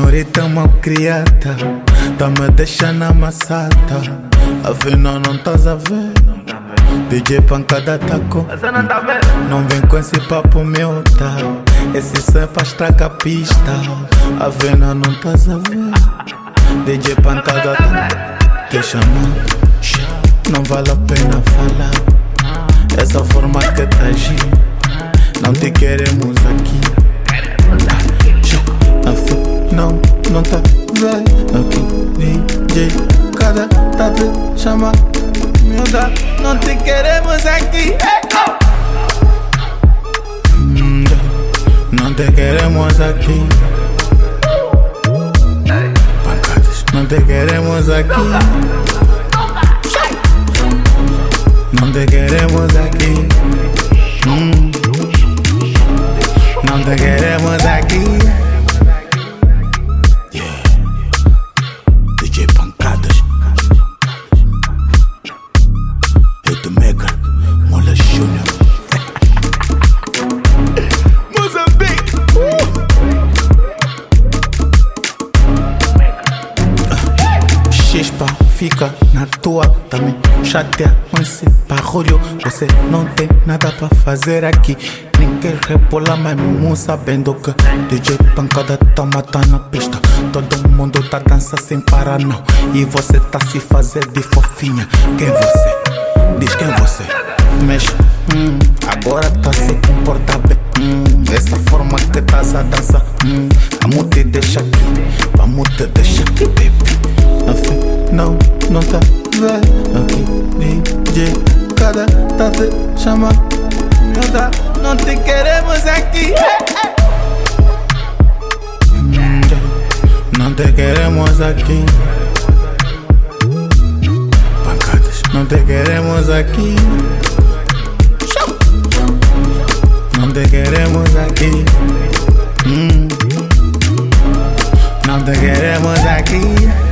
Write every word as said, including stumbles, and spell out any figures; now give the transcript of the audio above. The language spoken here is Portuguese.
senhorita malcriada, tá me deixando amassada. Afinal não estás a ver, D J Pancada tacou. Não vem com esse papo meu, tá? Esse som é pra estragar a pista. Afinal não estás a ver, D J Pancada tá te chamando. Não vale a pena falar, essa forma que tá agindo, não te queremos aqui. Não, não tá vendo aqui, D J Pancada tá te chamando. Miúda, não te queremos aqui. hum, Não te queremos aqui. Pancadas, não te queremos aqui. Não te queremos aqui. hum, Não te queremos aqui. Fica na tua, também chateia com esse barulho. Você não tem nada pra fazer aqui. Ninguém rebola, mas mesmo sabendo que D J Pancada tá matando a pista. Todo mundo tá dançando sem parar não. E você tá se fazendo de fofinha. Quem você? Diz quem você? Mexe, hum, agora tá se comportar bem. hum, Essa forma que estás a dançar, hum, vamos te deixar aqui. Vamos te deixar aqui, baby. Não, não tá vendo aqui, D J Pancada tá te chamando. Miúda, não te queremos aqui. hum, Não te queremos aqui. Pancadas, não te queremos aqui. Não te queremos aqui. hum, Não te queremos aqui.